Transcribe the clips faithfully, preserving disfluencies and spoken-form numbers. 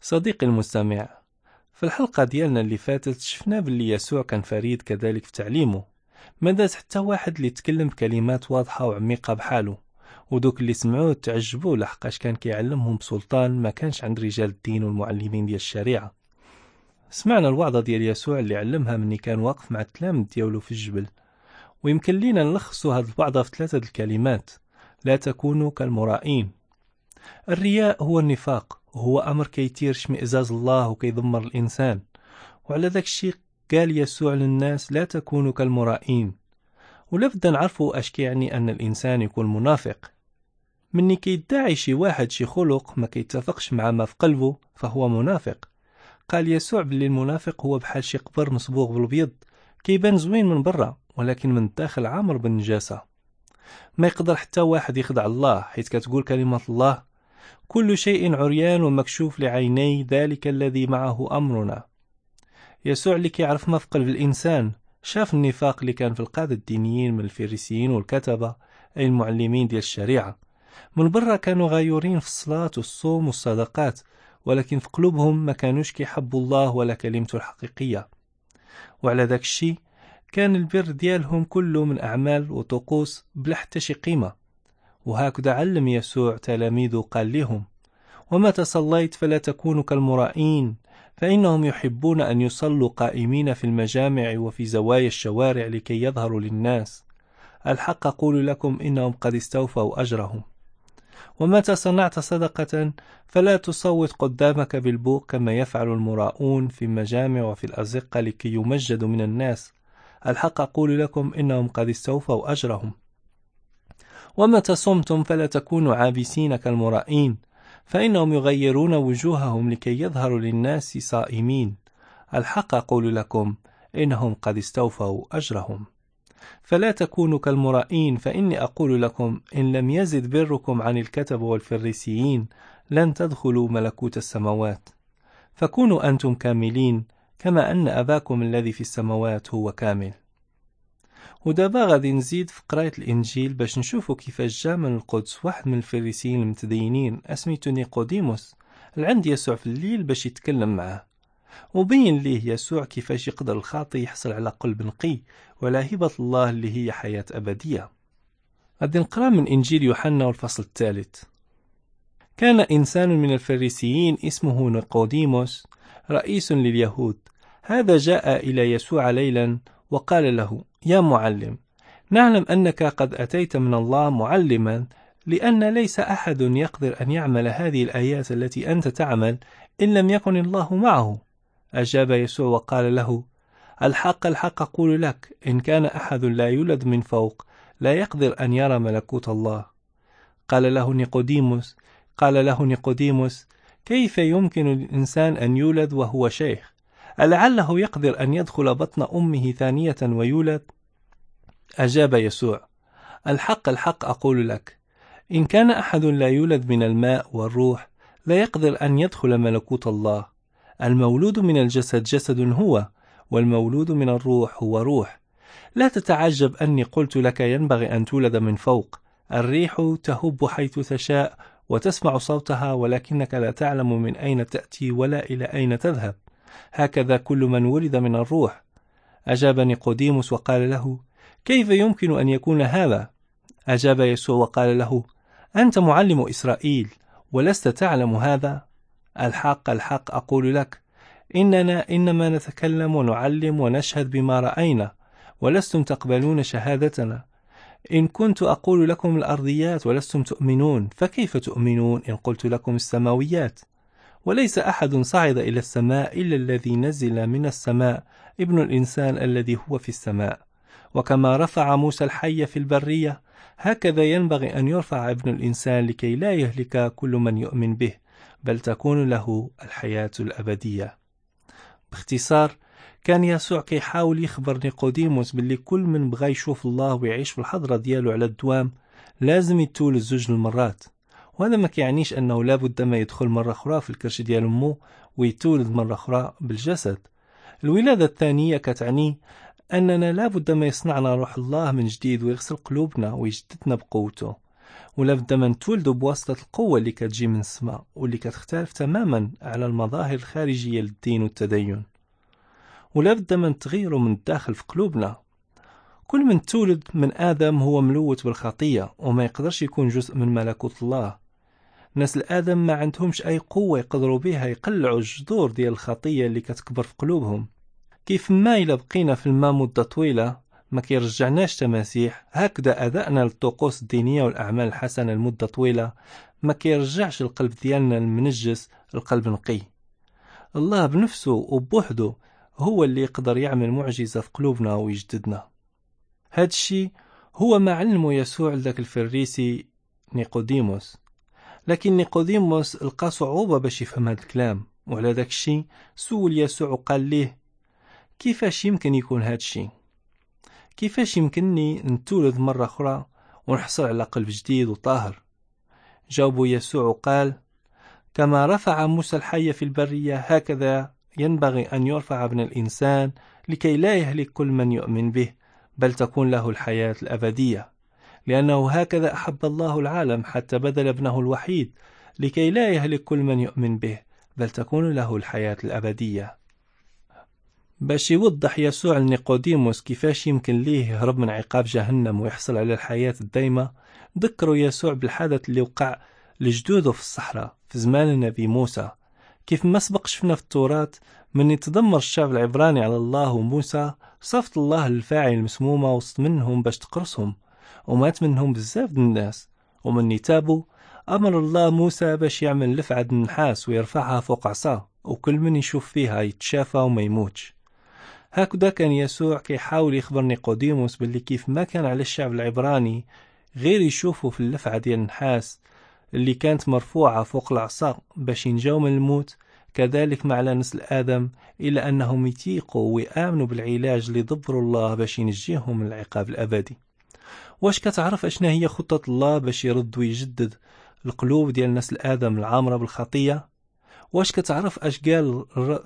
صديقي المستمع، في الحلقة ديالنا اللي فاتت شفنا باللي يسوع كان فريد كذلك في تعليمه. ما داز حتى واحد اللي يتكلم بكلمات واضحة وعميقة بحاله، ودوك اللي سمعوه تعجبوا لحقاش كان كيعلمهم بسلطان ما كانش عند رجال الدين والمعلمين ديال الشريعة. سمعنا الوعظة ديال يسوع اللي علمها مني كان واقف مع التلامذ ديالو في الجبل، ويمكن لينا نلخصوا هذه الوعظة في ثلاثة الكلمات: لا تكونوا كالمرائين. الرياء هو النفاق، وهو أمر كيتير اشمئزاز الله وكيدمر الإنسان، وعلى ذاك الشيء قال يسوع للناس لا تكونوا كالمرائين. ولا بد نعرفوا اش كيعني أن الإنسان يكون منافق. مني كيدعي شي واحد شي خلق ما كيتفقش مع ما في قلبه فهو منافق. قال يسوع باللي المنافق هو بحال شي قبر مصبوغ بالبيض، كيبان زوين من برا ولكن من الداخل عامر بالنجاسة. ما يقدر حتى واحد يخدع الله، حيث كتقول كلمة الله: كل شيء عريان ومكشوف لعيني ذلك الذي معه أمرنا. يسوع اللي كيعرف ما في قلب الإنسان شاف النفاق اللي كان في القادة الدينيين من الفريسيين والكتبة، أي المعلمين ديال الشريعة. من برا كانوا غايورين في الصلاة والصوم والصدقات، ولكن في قلوبهم ما كانوش كيحبوا الله ولا كلمته الحقيقية. وعلى ذاك الشيء كان البر ديالهم كله من أعمال وطقوس بلا حتى شي قيمة. وهكذا علم يسوع تلاميذه، قال لهم: ومتى صليت فلا تكونوا كالمرائين، فإنهم يحبون أن يصلوا قائمين في المجامع وفي زوايا الشوارع لكي يظهروا للناس. الحق أقول لكم إنهم قد استوفوا أجرهم. ومتى صنعت صدقة فلا تصوت قدامك بالبوق كما يفعل المراؤون في المجامع وفي الأزقة لكي يمجدوا من الناس. الحق أقول لكم إنهم قد استوفوا أجرهم. ومتى صمتم فلا تكونوا عابسين كالمرائين، فإنهم يغيرون وجوههم لكي يظهروا للناس صائمين. الحق أقول لكم إنهم قد استوفوا أجرهم. فلا تكونوا كالمرائين، فإني أقول لكم إن لم يزد بركم عن الكتب والفريسيين لن تدخلوا ملكوت السماوات. فكونوا أنتم كاملين كما أن أباكم الذي في السماوات هو كامل. ودابا غادي نزيد في قراية الإنجيل باش نشوفوا كيفاش جا من القدس واحد من الفريسيين المتدينين اسميتو نيقوديموس لعند يسوع في الليل باش يتكلم معه، وبين ليه يسوع كيفاش يقدر الخاطي يحصل على قلب نقي ولا هبة الله اللي هي حياة أبدية. غادي نقرا من إنجيل يوحنا والفصل الثالث. كان إنسان من الفريسيين اسمه نيقوديموس رئيس لليهود. هذا جاء إلى يسوع ليلا وقال له: يا معلم، نعلم أنك قد أتيت من الله معلما، لأن ليس أحد يقدر أن يعمل هذه الآيات التي أنت تعمل إن لم يكن الله معه. أجاب يسوع وقال له: الحق الحق أقول لك، إن كان أحد لا يولد من فوق لا يقدر أن يرى ملكوت الله. قال له نيقوديموس قال له نيقوديموس كيف يمكن للإنسان أن يولد وهو شيخ؟ ألعله يقدر أن يدخل بطن أمه ثانية ويولد؟ أجاب يسوع: الحق الحق أقول لك، إن كان أحد لا يولد من الماء والروح لا يقدر أن يدخل ملكوت الله. المولود من الجسد جسد هو، والمولود من الروح هو روح. لا تتعجب أني قلت لك ينبغي أن تولد من فوق. الريح تهب حيث تشاء وتسمع صوتها، ولكنك لا تعلم من أين تأتي ولا إلى أين تذهب. هكذا كل من ولد من الروح. أجاب نيقوديموس وقال له: كيف يمكن أن يكون هذا؟ أجاب يسوع وقال له: أنت معلم إسرائيل ولست تعلم هذا؟ الحق الحق أقول لك، إننا إنما نتكلم ونعلم ونشهد بما رأينا، ولستم تقبلون شهادتنا. إن كنت أقول لكم الأرضيات ولستم تؤمنون، فكيف تؤمنون إن قلت لكم السماويات؟ وليس أحد صعد إلى السماء إلا الذي نزل من السماء، ابن الإنسان الذي هو في السماء. وكما رفع موسى الحي في البرية، هكذا ينبغي أن يرفع ابن الإنسان لكي لا يهلك كل من يؤمن به، بل تكون له الحياة الأبدية. باختصار، كان يسوع كيحاول يخبر نيقوديموس باللي كل من بغى يشوف الله ويعيش في الحضرة ديالو على الدوام لازم يتولد زوج المرات. وهذا ما كيعنيش أنه لابد ما يدخل مرة أخرى في الكرش ديال أمه ويتولد مرة أخرى بالجسد. الولادة الثانية كتعني أننا لابد ما يصنعنا روح الله من جديد ويغسل قلوبنا ويجددنا بقوته. ولا بد ما نتولدوا بواسطة القوة اللي كتجي من السماء واللي كتختلف تماما على المظاهر الخارجية للدين والتدين، ولا بد ما نتغيروا من الداخل في قلوبنا. كل من تولد من آدم هو ملوث بالخطية وما يقدرش يكون جزء من ملكوت الله. نسل آدم ما عندهمش أي قوة يقدروا بها يقلعوا الجذور ديال الخطية اللي كتكبر في قلوبهم. كيف ما إلا بقينا في الماء مدة طويلة ما كيرجعناش تماسيح، هكذا أدائنا للطقوس الدينية والأعمال الحسنة لمدة طويلة ما كيرجعش القلب ديالنا المنجس القلب نقي. الله بنفسه وبوحده هو اللي يقدر يعمل معجزة في قلوبنا ويجددنا. هاد الشي هو ما علمه يسوع لذاك الفريسي نيقوديموس، لكن نيقوديموس لقى صعوبة باش يفهم هاد الكلام، وعلى داك الشي سول يسوع وقال ليه: كيفاش يمكن يكون هاد الشي؟ كيفاش يمكنني نتولد مرة أخرى ونحصل على قلب جديد وطاهر؟ جاوبه يسوع وقال: كما رفع موسى الحي في البرية هكذا ينبغي أن يرفع ابن الإنسان، لكي لا يهلك كل من يؤمن به، بل تكون له الحياة الأبدية. لأنه هكذا أحب الله العالم حتى بذل ابنه الوحيد، لكي لا يهلك كل من يؤمن به، بل تكون له الحياة الأبدية. باش يوضح يسوع لنيقوديموس كيفاش يمكن ليه يهرب من عقاب جهنم ويحصل على الحياة الدائمة، ذكروا يسوع بالحدث اللي وقع لجدوده في الصحراء في زمان النبي موسى. كيف ما سبق شفنا في التوراة، من يتذمر الشعب العبراني على الله وموسى، صفت الله الفاعل المسمومة وسط منهم باش تقرصهم، ومات منهم بزاف من الناس. ومن يتابوا أمر الله موسى باش يعمل لفعة النحاس ويرفعها فوق عصاه، وكل من يشوف فيها يتشافى وما يموتش. هكذا كان يسوع كيحاول يخبر نيقوديموس باللي كيف ما كان على الشعب العبراني غير يشوفوا في اللفعة ديال النحاس اللي كانت مرفوعة فوق العصا باش ينجاو من الموت، كذلك مع نسل آدم، إلا أنهم يتيقوا ويآمنوا بالعلاج اللي دبروا الله باش ينجيهم من العقاب الأبدي. واش كتعرف أشنا هي خطة الله باش يرد ويجدد القلوب ديال نسل آدم العامرة بالخطية؟ واش كتعرف أش قال الر...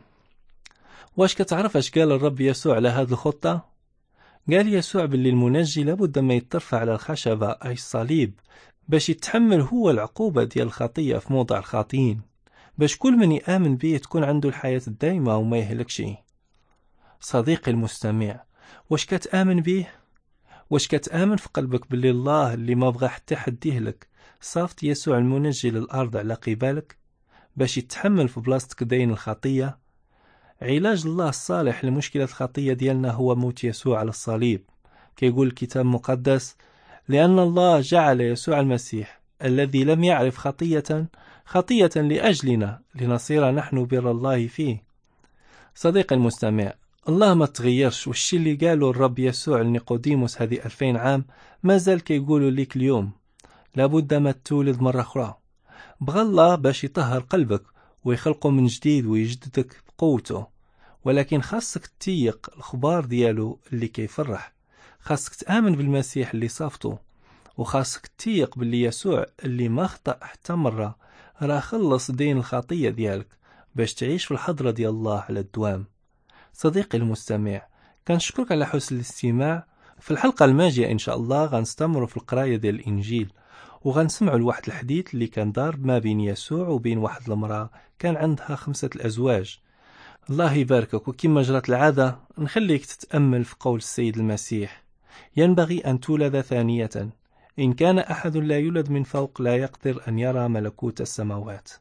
واش كتعرف أش قال الرب يسوع على هذه الخطة؟ قال يسوع باللي المنجي لابد ما يترفع على الخشبة أي الصليب باش يتحمل هو العقوبة ديال الخطية في موضع الخاطئين، باش كل من يآمن به تكون عنده الحياة الدائمة وما يهلكش. صديقي المستمع، واش كتآمن به؟ واش كتآمن في قلبك باللي الله اللي ما بغى حتى حد يهلك صافت يسوع المنجي للأرض على قبالك باش يتحمل في بلاصتك دين الخطية؟ علاج الله الصالح لمشكلة الخطية ديالنا هو موت يسوع على الصليب. كيقول الكتاب المقدس: لأن الله جعل يسوع المسيح الذي لم يعرف خطية خطية لأجلنا لنصير نحن بر الله فيه. صديقي المستمع، الله ما تغيرش، والشي اللي قاله الرب يسوع لنيقوديموس هذه ألفين عام ما زال كيقولوا ليك اليوم: لابد ما تولد مرة أخرى. بغى الله باش يطهر قلبك ويخلقه من جديد ويجددك بقوته، ولكن خاصك تتيق الخبار ديالو اللي كيفرح، خاصك تآمن بالمسيح اللي صافته، وخاصك تتيق باللي يسوع اللي ما خطأ حتى مرة راه خلص دين الخطية ديالك باش تعيش في الحضرة ديال الله على الدوام. صديقي المستمع، كنشكرك على حسن الاستماع. في الحلقة الماجية إن شاء الله غنستمروا في القراية ديال الإنجيل، وغنسمعوا لواحد الحديث اللي كان دار ما بين يسوع وبين واحد المرأة كان عندها خمسة الأزواج. الله يباركك، وكما جرت العادة نخليك تتأمل في قول السيد المسيح: ينبغي أن تولد ثانية، إن كان أحد لا يولد من فوق لا يقدر أن يرى ملكوت السماوات.